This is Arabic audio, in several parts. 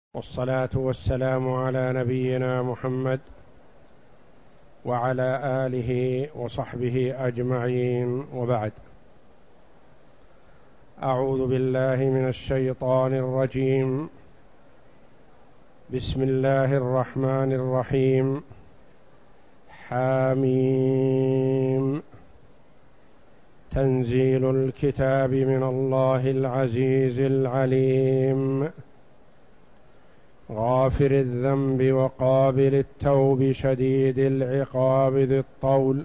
والصلاة والسلام على نبينا محمد وعلى آله وصحبه أجمعين، وبعد. أعوذ بالله من الشيطان الرجيم. بسم الله الرحمن الرحيم. حاميم. تنزيل الكتاب من الله العزيز العليم، غافر الذنب وقابل التوب شديد العقاب ذي الطول،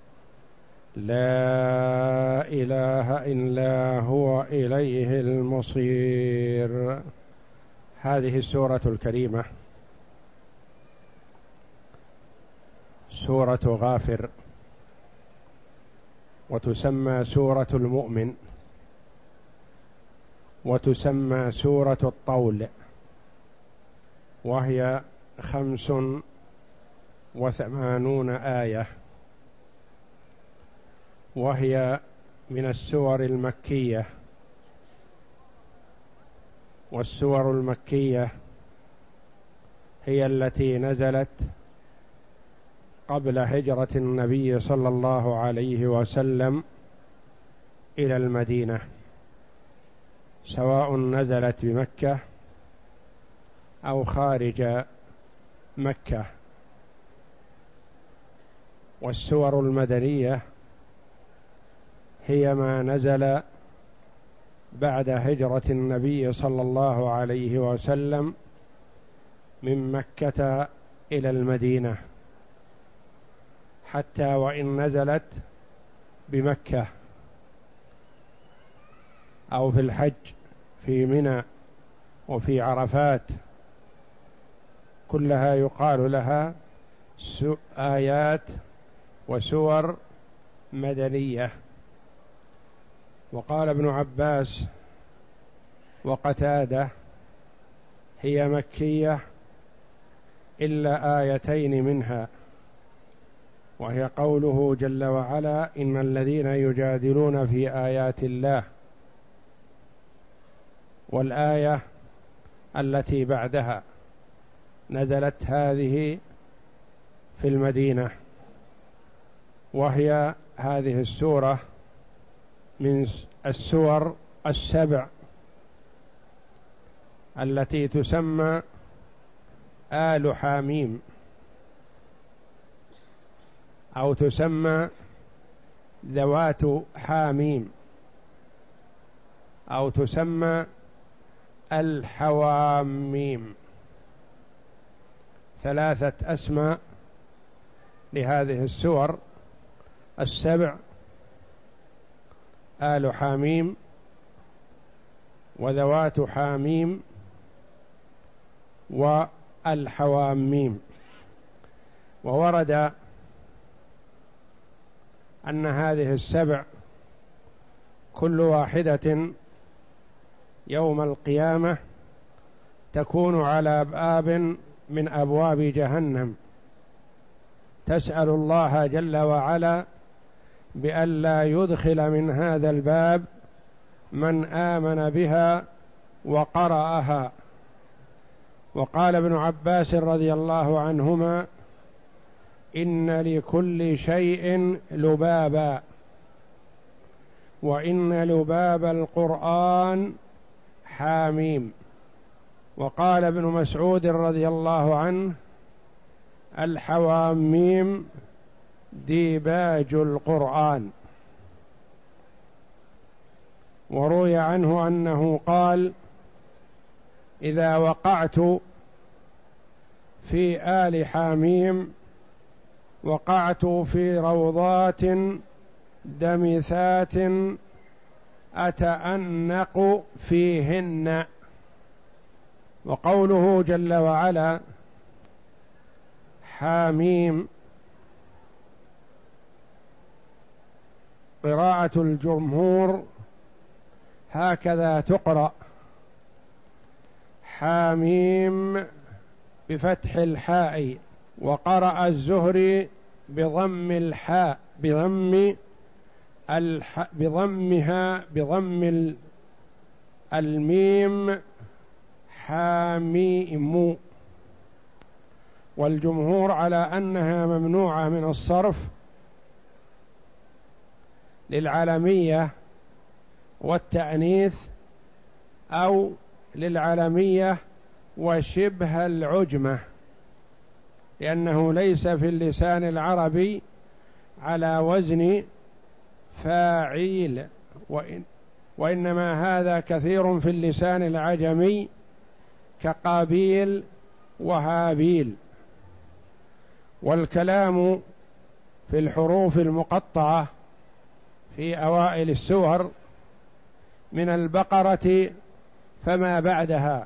لا إله إلا هو إليه المصير. هذه السورة الكريمة سورة غافر، وتسمى سورة المؤمن، وتسمى سورة الطول، وهي 85 آية، وهي من السور المكية. والسور المكية هي التي نزلت قبل هجرة النبي صلى الله عليه وسلم إلى المدينة، سواء نزلت بمكة أو خارج مكة. والسور المدنية هي ما نزل بعد هجرة النبي صلى الله عليه وسلم من مكة إلى المدينة، حتى وإن نزلت بمكة أو في الحج في منى وفي عرفات، كلها يقال لها آيات وسور مدنية. وقال ابن عباس وقتادة هي مكية إلا آيتين منها، وهي قوله جل وعلا: إن الذين يجادلون في آيات الله، والآية التي بعدها نزلت هذه في المدينة، وهي هذه السورة من السور السبع التي تسمى آل حاميم، أو تسمى ذوات حاميم، أو تسمى الحواميم. 3 أسماء لهذه السور السبع: آل حاميم، وذوات حاميم، والحواميم. وورد أن هذه السبع كل واحدة يوم القيامة تكون على باب من أبواب جهنم، تسأل الله جل وعلا بألا يدخل من هذا الباب من آمن بها وقرأها. وقال ابن عباس رضي الله عنهما: إن لكل شيء لبابا، وإن لباب القرآن حاميم. وقال ابن مسعود رضي الله عنه: الحواميم ديباج القرآن. وروي عنه أنه قال: إذا وقعت في آل حاميم وقعت في روضات دمثات أتأنق فيهن. وقوله جل وعلا حاميم، قراءة الجمهور هكذا تقرأ: حاميم بفتح الحاء. وقرأ الزهري بضم الحاء، بضم الميم حاميم، والجمهور على أنها ممنوعة من الصرف للعلمية والتأنيث أو للعلمية وشبه العجمة، لأنه ليس في اللسان العربي على وزن فاعيل، وإنما هذا كثير في اللسان العجمي كقابيل وهابيل. والكلام في الحروف المقطعة في أوائل السور من البقرة فما بعدها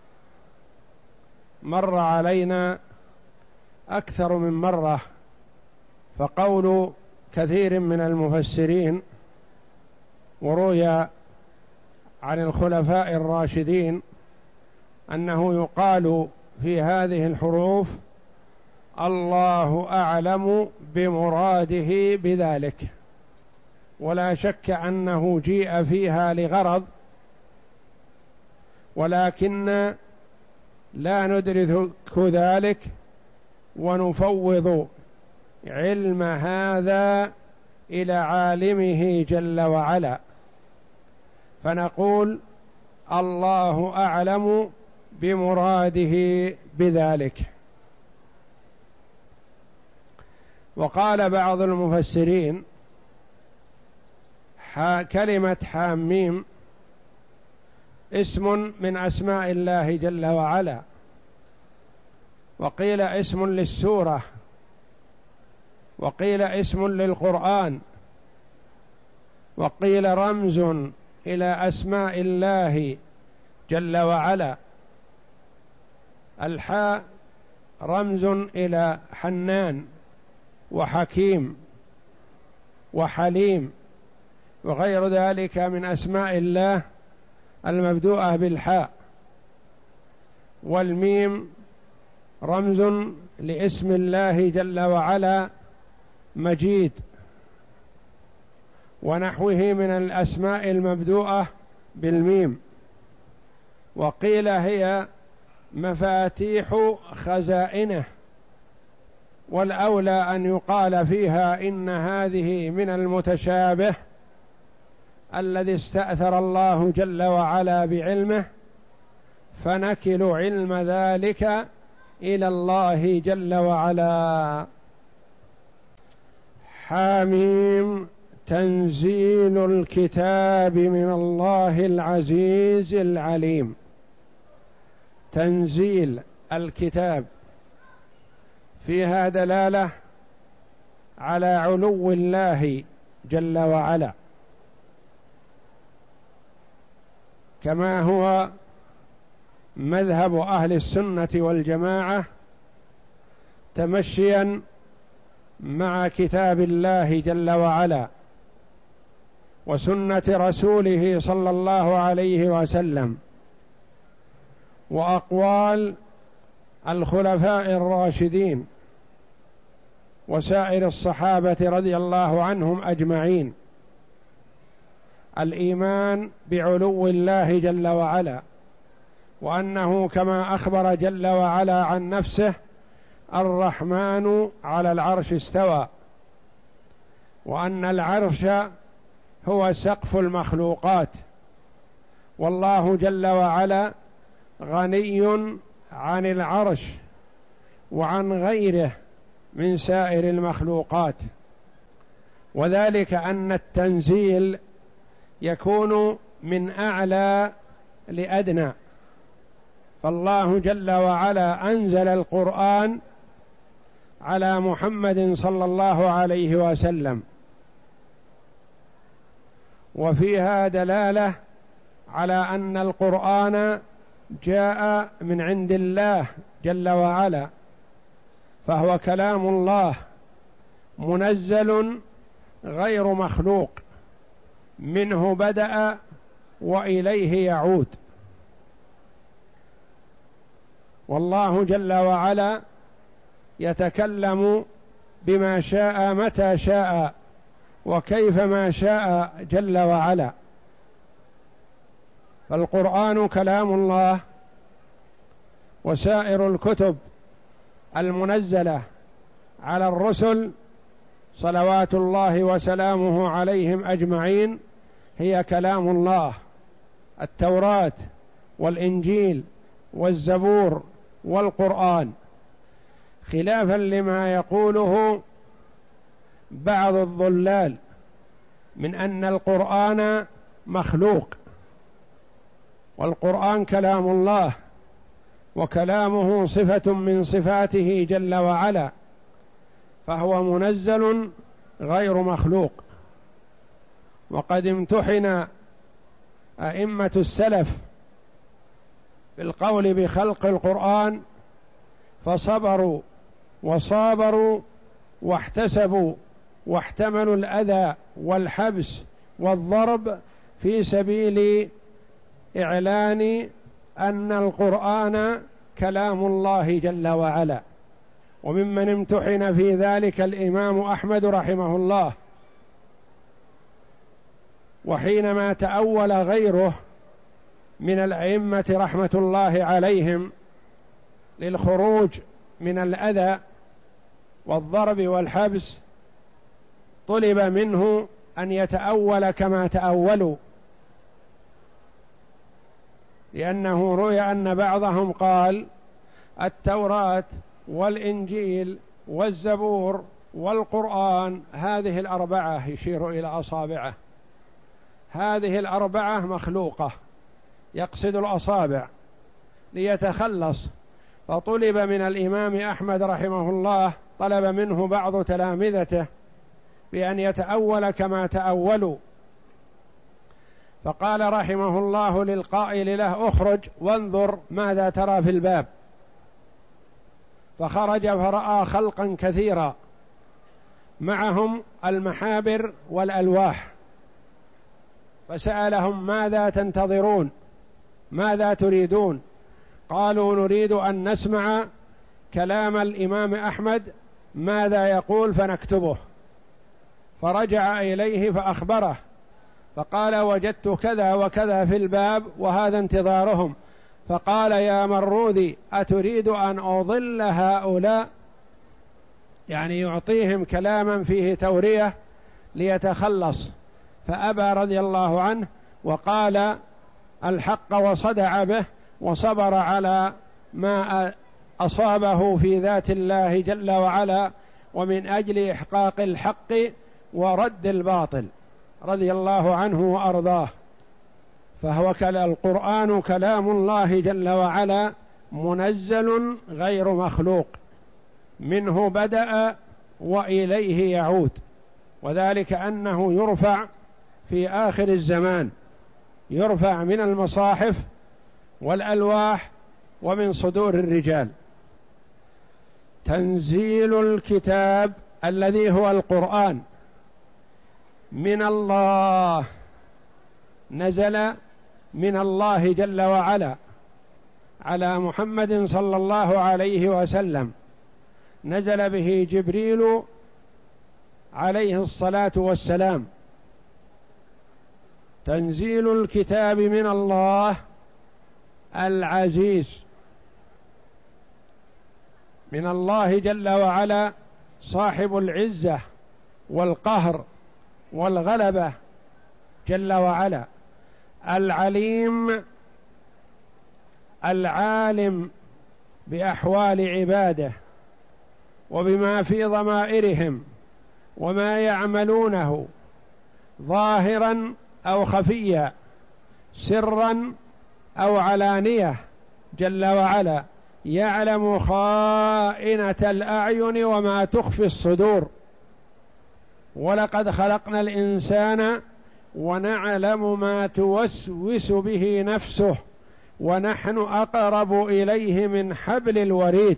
مر علينا أكثر من مرة، فقول كثير من المفسرين وروي عن الخلفاء الراشدين أنه يقال في هذه الحروف الله أعلم بمراده بذلك، ولا شك أنه جيء فيها لغرض، ولكن لا ندرك ذلك ونفوض علم هذا إلى عالمه جل وعلا، فنقول الله أعلم بمراده بذلك. وقال بعض المفسرين كلمة حاميم اسم من أسماء الله جل وعلا، وقيل اسم للسورة، وقيل اسم للقرآن، وقيل رمز إلى أسماء الله جل وعلا. الحاء رمز إلى حنان وحكيم وحليم وغير ذلك من أسماء الله المبدوءة بالحاء. والميم رمز لاسم الله جل وعلا مجيد ونحوه من الأسماء المبدوءة بالميم. وقيل هي مفاتيح خزائنه، والأولى أن يقال فيها إن هذه من المتشابه الذي استأثر الله جل وعلا بعلمه، فنكل علم ذلك إلى الله جل وعلا. حاميم تنزيل الكتاب من الله العزيز العليم. تنزيل الكتاب فيها دلالة على علو الله جل وعلا، كما هو مذهب أهل السنة والجماعة تمشيا مع كتاب الله جل وعلا وسنة رسوله صلى الله عليه وسلم وأقوال الخلفاء الراشدين وسائر الصحابة رضي الله عنهم أجمعين. الإيمان بعلو الله جل وعلا، وأنه كما أخبر جل وعلا عن نفسه الرحمن على العرش استوى، وأن العرش هو سقف المخلوقات، والله جل وعلا غني عن العرش وعن غيره من سائر المخلوقات. وذلك أن التنزيل يكون من أعلى لأدنى، فالله جل وعلا أنزل القرآن على محمد صلى الله عليه وسلم، وفيها دلالة على أن القرآن جاء من عند الله جل وعلا، فهو كلام الله منزل غير مخلوق، منه بدأ وإليه يعود. والله جل وعلا يتكلم بما شاء متى شاء وكيفما شاء جل وعلا، فالقرآن كلام الله وسائر الكتب المنزلة على الرسل صلوات الله وسلامه عليهم أجمعين هي كلام الله، التوراة والإنجيل والزبور والقرآن، خلافا لما يقوله بعض الضلال من أن القرآن مخلوق، والقرآن كلام الله وكلامه صفة من صفاته جل وعلا، فهو منزل غير مخلوق. وقد امتحن أئمة السلف بالقول بخلق القرآن فصبروا وصابروا واحتسبوا واحتملوا الأذى والحبس والضرب في سبيل إعلان أن القرآن كلام الله جل وعلا. وممن امتحن في ذلك الإمام أحمد رحمه الله، وحينما تأول غيره من الأئمة رحمة الله عليهم للخروج من الأذى والضرب والحبس طلب منه أن يتأول كما تأولوا، لأنه روي أن بعضهم قال التوراة والإنجيل والزبور والقرآن هذه الأربعة، يشير إلى أصابعه، هذه الأربعة مخلوقة، يقصد الأصابع ليتخلص. فطلب من الإمام أحمد رحمه الله، طلب منه بعض تلامذته بأن يتأول كما تأولوا، فقال رحمه الله للقائل له اخرج وانظر ماذا ترى في الباب، فخرج فرأى خلقا كثيرا معهم المحابر والألواح، فسألهم ماذا تنتظرون، ماذا تريدون؟ قالوا نريد أن نسمع كلام الإمام أحمد ماذا يقول فنكتبه. فرجع إليه فأخبره، فقال وجدت كذا وكذا في الباب وهذا انتظارهم. فقال يا مروذي أتريد أن أضل هؤلاء؟ يعني يعطيهم كلاما فيه تورية ليتخلص، فأبى رضي الله عنه وقال الحق وصدع به وصبر على ما أصابه في ذات الله جل وعلا، ومن أجل إحقاق الحق ورد الباطل رضي الله عنه وأرضاه. فهو القرآن كلام الله جل وعلا منزل غير مخلوق، منه بدأ وإليه يعود، وذلك أنه يرفع في آخر الزمان، يرفع من المصاحف والألواح ومن صدور الرجال. تنزيل الكتاب الذي هو القرآن من الله، نزل من الله جل وعلا على محمد صلى الله عليه وسلم، نزل به جبريل عليه الصلاة والسلام. تنزيل الكتاب من الله العزيز، من الله جل وعلا صاحب العزة والقهر والغلبة جل وعلا، العليم العالم بأحوال عباده وبما في ضمائرهم وما يعملونه ظاهرا أو خفيا، سرا أو علانية جل وعلا، يعلم خائنة الأعين وما تخفي الصدور. ولقد خلقنا الإنسان ونعلم ما توسوس به نفسه ونحن أقرب إليه من حبل الوريد.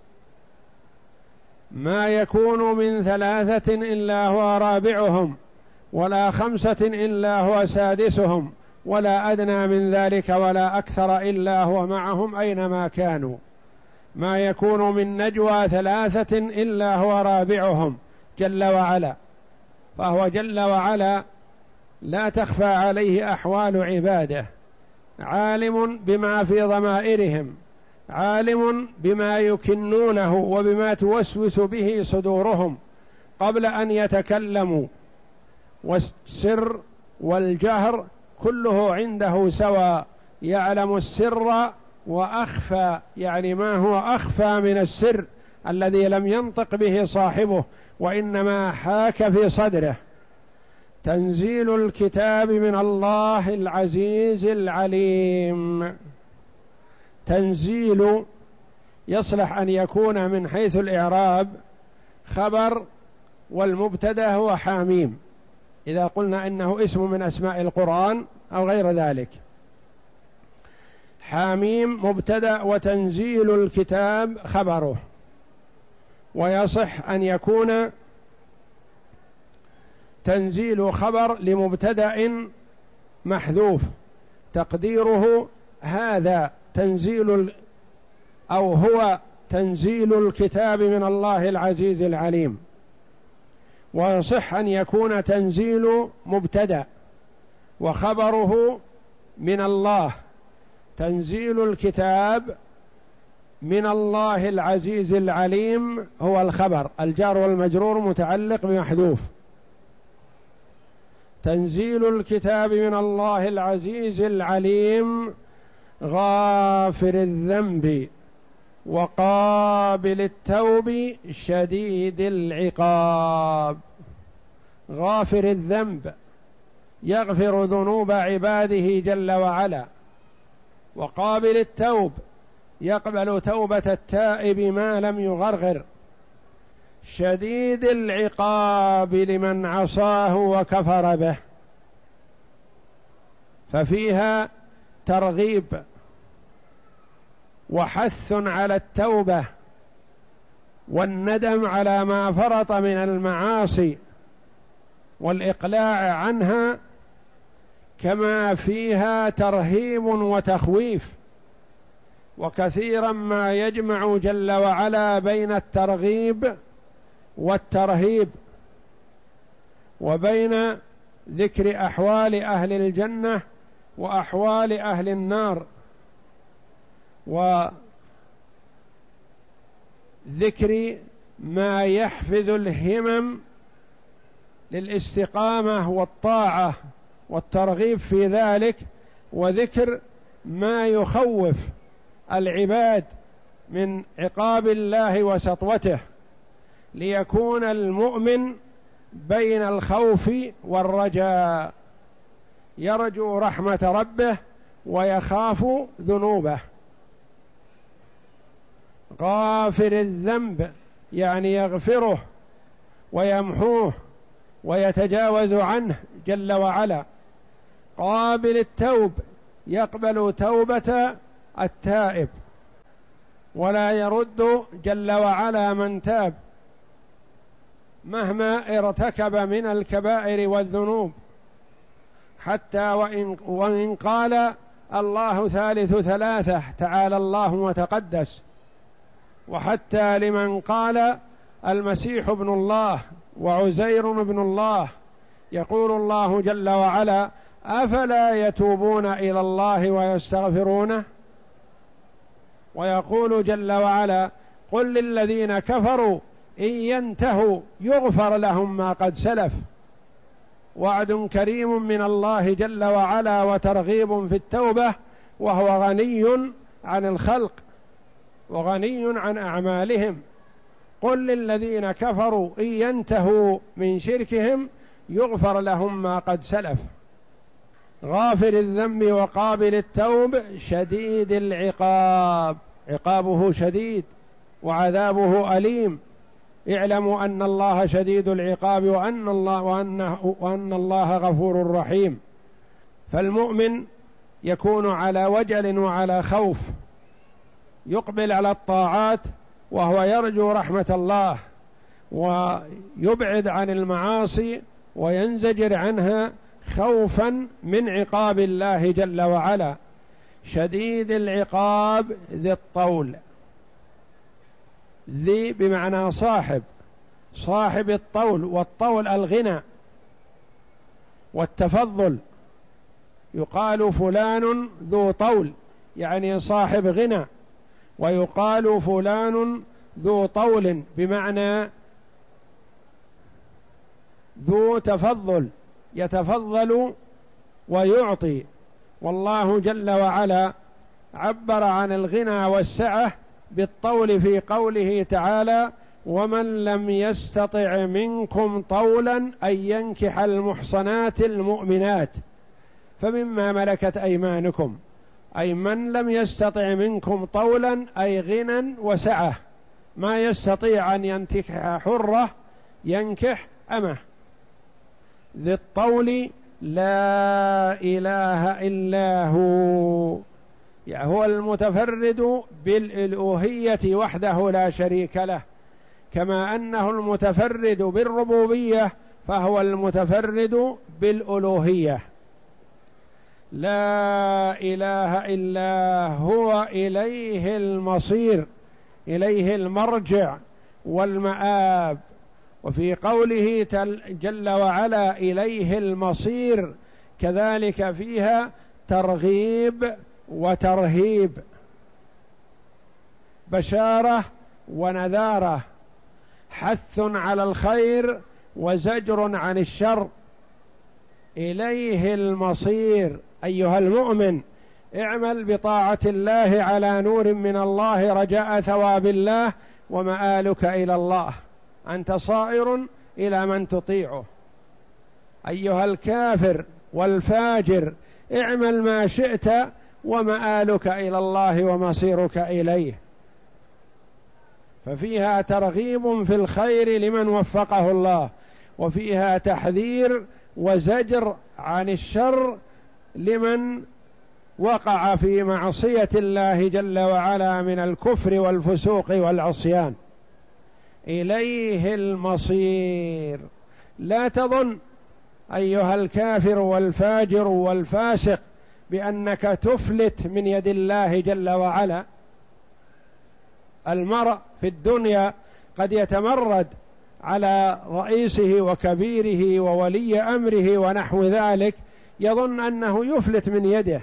ما يكون من ثلاثة إلا هو رابعهم ولا خمسة إلا هو سادسهم ولا أدنى من ذلك ولا أكثر إلا هو معهم أينما كانوا. ما يكون من نجوى ثلاثة إلا هو رابعهم جل وعلا. فهو جل وعلا لا تخفى عليه أحوال عباده، عالم بما في ضمائرهم عالم بما يكنونه وبما توسوس به صدورهم قبل أن يتكلموا، والسر والجهر كله عنده سواء، يعلم السر وأخفى، يعني ما هو أخفى من السر الذي لم ينطق به صاحبه وإنما حاك في صدره. تنزيل الكتاب من الله العزيز العليم. تنزيل يصلح أن يكون من حيث الإعراب خبر، والمبتدأ هو حاميم إذا قلنا إنه اسم من أسماء القرآن أو غير ذلك. حاميم مبتدأ وتنزيل الكتاب خبره، ويصح أن يكون تنزيل خبر لمبتدأ محذوف تقديره هذا تنزيل أو هو تنزيل الكتاب من الله العزيز العليم. ويصح أن يكون تنزيل مبتدأ وخبره من الله، تنزيل الكتاب من الله العزيز العليم هو الخبر، الجار والمجرور متعلق بمحذوف. تنزيل الكتاب من الله العزيز العليم غافر الذنب وقابل التوب شديد العقاب. غافر الذنب يغفر ذنوب عباده جل وعلا، وقابل التوب يقبل توبة التائب ما لم يغرغر، شديد العقاب لمن عصاه وكفر به. ففيها ترغيب وحث على التوبة والندم على ما فرط من المعاصي والإقلاع عنها، كما فيها ترهيب وتخويف. وكثيرا ما يجمع جل وعلا بين الترغيب والترهيب، وبين ذكر أحوال أهل الجنة وأحوال أهل النار، وذكر ما يحفز الهمم للاستقامة والطاعة والترغيب في ذلك، وذكر ما يخوف العباد من عقاب الله وسطوته، ليكون المؤمن بين الخوف والرجاء، يرجو رحمة ربه ويخاف ذنوبه. غافر الذنب يعني يغفره ويمحوه ويتجاوز عنه جل وعلا. قابل التوب يقبل توبة التائب ولا يرد جل وعلا من تاب مهما ارتكب من الكبائر والذنوب، حتى وإن قال الله ثالث ثلاثة تعالى الله وتقدس، وحتى لمن قال المسيح ابن الله وعزير ابن الله، يقول الله جل وعلا: أفلا يتوبون إلى الله ويستغفرونه؟ ويقول جل وعلا: قل للذين كفروا إن ينتهوا يغفر لهم ما قد سلف. وعد كريم من الله جل وعلا وترغيب في التوبة، وهو غني عن الخلق وغني عن أعمالهم. قل للذين كفروا إن ينتهوا من شركهم يغفر لهم ما قد سلف. غافر الذنب وقابل التوب شديد العقاب، عقابه شديد وعذابه أليم. اعلموا أن الله شديد العقاب وأن الله غفور رحيم. فالمؤمن يكون على وجل وعلى خوف، يقبل على الطاعات وهو يرجو رحمة الله، ويبعد عن المعاصي وينزجر عنها خوفا من عقاب الله جل وعلا. شديد العقاب ذي الطول، ذي بمعنى صاحب، صاحب الطول، والطول الغنى والتفضل. يقال فلان ذو طول يعني صاحب غنى، ويقال فلان ذو طول بمعنى ذو تفضل، يتفضل ويعطي. والله جل وعلا عبر عن الغنى والسعة بالطول في قوله تعالى: ومن لم يستطع منكم طولا أن ينكح المحصنات المؤمنات فمما ملكت أيمانكم، أي من لم يستطع منكم طولا أي غنى وسعة، ما يستطيع أن ينكح حرة ينكح أمه. ذي الطول لا إله إلا هو، يعني هو المتفرد بالألوهية وحده لا شريك له، كما أنه المتفرد بالربوبية فهو المتفرد بالألوهية. لا إله إلا هو إليه المصير، إليه المرجع والمآب. وفي قوله جل وعلا إليه المصير كذلك فيها ترغيب وترهيب، بشارة ونذارة، حث على الخير وزجر عن الشر. إليه المصير أيها المؤمن، اعمل بطاعة الله على نور من الله رجاء ثواب الله ومآلك إلى الله، أنت صائر إلى من تطيعه. أيها الكافر والفاجر اعمل ما شئت ومآلك إلى الله ومصيرك إليه. ففيها ترغيب في الخير لمن وفقه الله، وفيها تحذير وزجر عن الشر لمن وقع في معصية الله جل وعلا من الكفر والفسوق والعصيان. إليه المصير. لا تظن أيها الكافر والفاجر والفاسق بأنك تفلت من يد الله جل وعلا. المرء في الدنيا قد يتمرد على رئيسه وكبيره وولي أمره ونحو ذلك، يظن أنه يفلت من يده.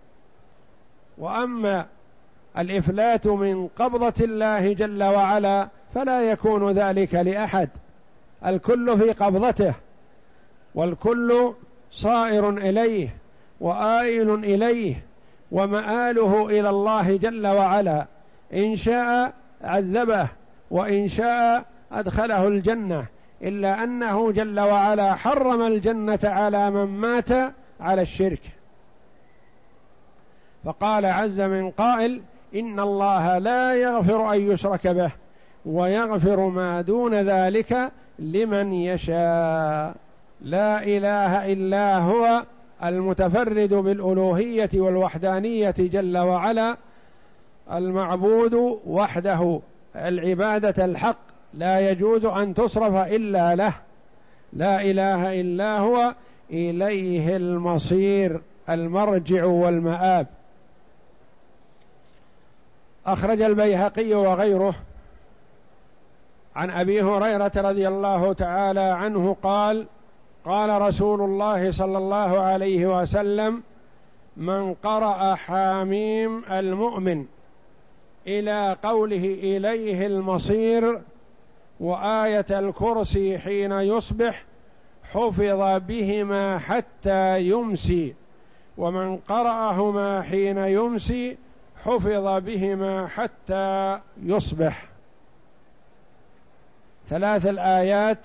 وأما الإفلات من قبضة الله جل وعلا فلا يكون ذلك لأحد، الكل في قبضته والكل صائر إليه وآئل إليه ومآله إلى الله جل وعلا، إن شاء عذبه وإن شاء أدخله الجنة، إلا أنه جل وعلا حرم الجنة على من مات على الشرك. فقال عز من قائل: إن الله لا يغفر أن يشرك به ويغفر ما دون ذلك لمن يشاء. لا إله إلا هو المتفرد بالألوهية والوحدانية جل وعلا، المعبود وحده، العبادة الحق لا يجوز أن تصرف إلا له. لا إله إلا هو إليه المصير، المرجع والمآب. أخرج البيهقي وغيره عن أبي هريرة رضي الله تعالى عنه قال: قال رسول الله صلى الله عليه وسلم: من قرأ حاميم المؤمن إلى قوله إليه المصير وآية الكرسي حين يصبح حفظ بهما حتى يمسي، ومن قرأهما حين يمسي حفظ بهما حتى يصبح. 3 الآيات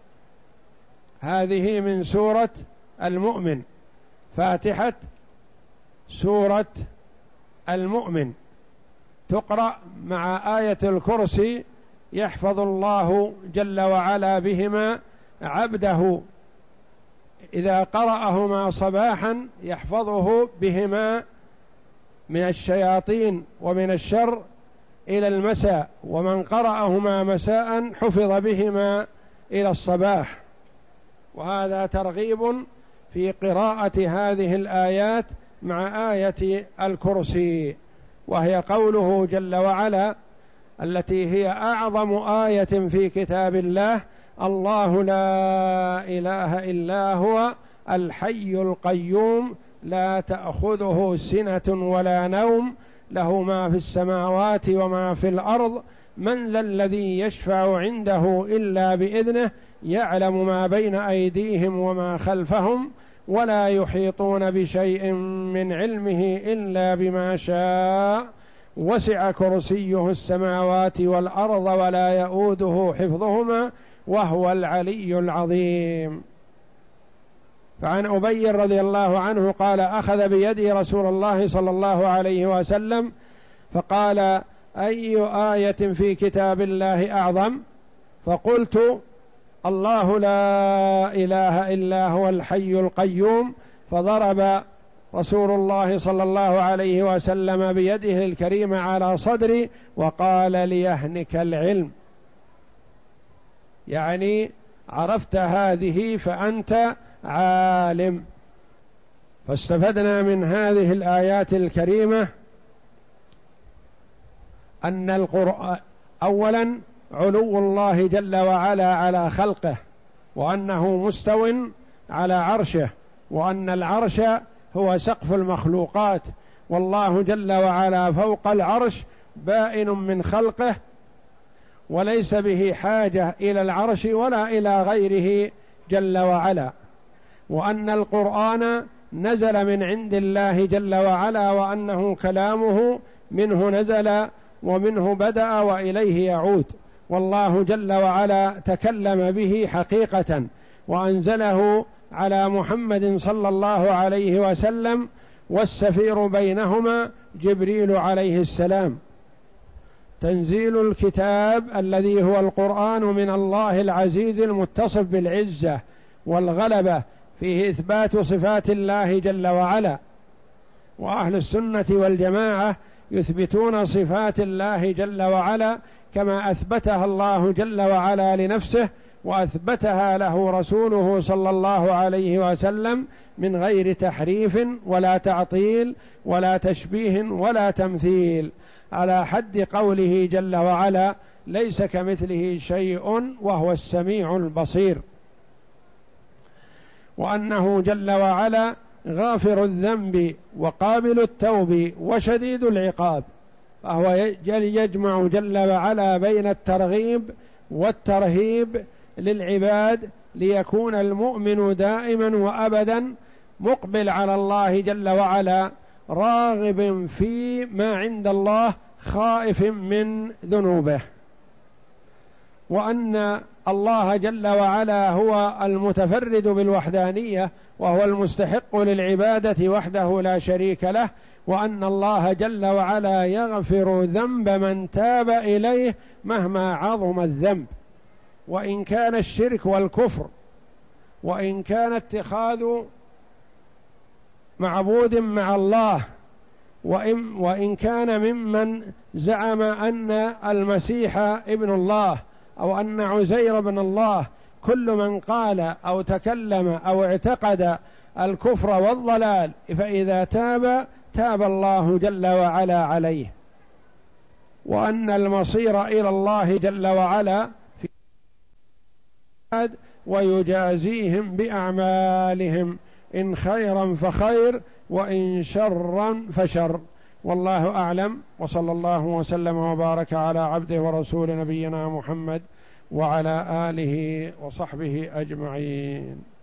هذه من سورة المؤمن، فاتحة سورة المؤمن، تقرأ مع آية الكرسي، يحفظ الله جل وعلا بهما عبده إذا قرأهما صباحا، يحفظه بهما من الشياطين ومن الشر إلى المساء، ومن قرأهما مساء حفظ بهما إلى الصباح. وهذا ترغيب في قراءة هذه الآيات مع آية الكرسي، وهي قوله جل وعلا التي هي أعظم آية في كتاب الله: الله لا إله إلا هو الحي القيوم لا تأخذه سنة ولا نوم له ما في السماوات وما في الأرض من ذا الذي يشفع عنده إلا بإذنه يعلم ما بين أيديهم وما خلفهم ولا يحيطون بشيء من علمه إلا بما شاء وسع كرسيه السماوات والأرض ولا يؤوده حفظهما وهو العلي العظيم. فعن أبي رضي الله عنه قال أخذ بيدي رسول الله صلى الله عليه وسلم فقال أي آية في كتاب الله أعظم؟ فقلت الله لا إله إلا هو الحي القيوم. فضرب رسول الله صلى الله عليه وسلم بيده الكريمة على صدري وقال ليهنك العلم، يعني عرفت هذه فأنت عالم. فاستفدنا من هذه الآيات الكريمة أن القرآن أولا علو الله جل وعلا على خلقه، وأنه مستو على عرشه، وأن العرش هو سقف المخلوقات، والله جل وعلا فوق العرش بائن من خلقه وليس به حاجة إلى العرش ولا إلى غيره جل وعلا، وأن القرآن نزل من عند الله جل وعلا، وأنه كلامه منه نزل ومنه بدأ وإليه يعود، والله جل وعلا تكلم به حقيقة وأنزله على محمد صلى الله عليه وسلم، والسفير بينهما جبريل عليه السلام. تنزيل الكتاب الذي هو القرآن من الله العزيز المتصف بالعزة والغلبة، فيه إثبات صفات الله جل وعلا، وأهل السنة والجماعة يثبتون صفات الله جل وعلا كما أثبتها الله جل وعلا لنفسه وأثبتها له رسوله صلى الله عليه وسلم من غير تحريف ولا تعطيل ولا تشبيه ولا تمثيل، على حد قوله جل وعلا ليس كمثله شيء وهو السميع البصير، وأنه جل وعلا غافر الذنب وقابل التوب وشديد العقاب، فهو يجمع جل وعلا بين الترغيب والترهيب للعباد ليكون المؤمن دائما وأبدا مقبل على الله جل وعلا راغب في ما عند الله خائف من ذنوبه، وأن الله جل وعلا هو المتفرد بالوحدانية وهو المستحق للعبادة وحده لا شريك له، وأن الله جل وعلا يغفر ذنب من تاب إليه مهما عظم الذنب، وإن كان الشرك والكفر، وإن كان اتخاذ معبود مع الله، وإن كان ممن زعم أن المسيح ابن الله أو أن عزير ابن الله، كل من قال أو تكلم أو اعتقد الكفر والضلال فإذا تاب الله جل وعلا عليه، وأن المصير إلى الله جل وعلا في ويجازيهم بأعمالهم إن خيرا فخير وإن شرا فشر. والله أعلم، وصلى الله وسلم وبارك على عبده ورسول نبينا محمد وعلى آله وصحبه أجمعين.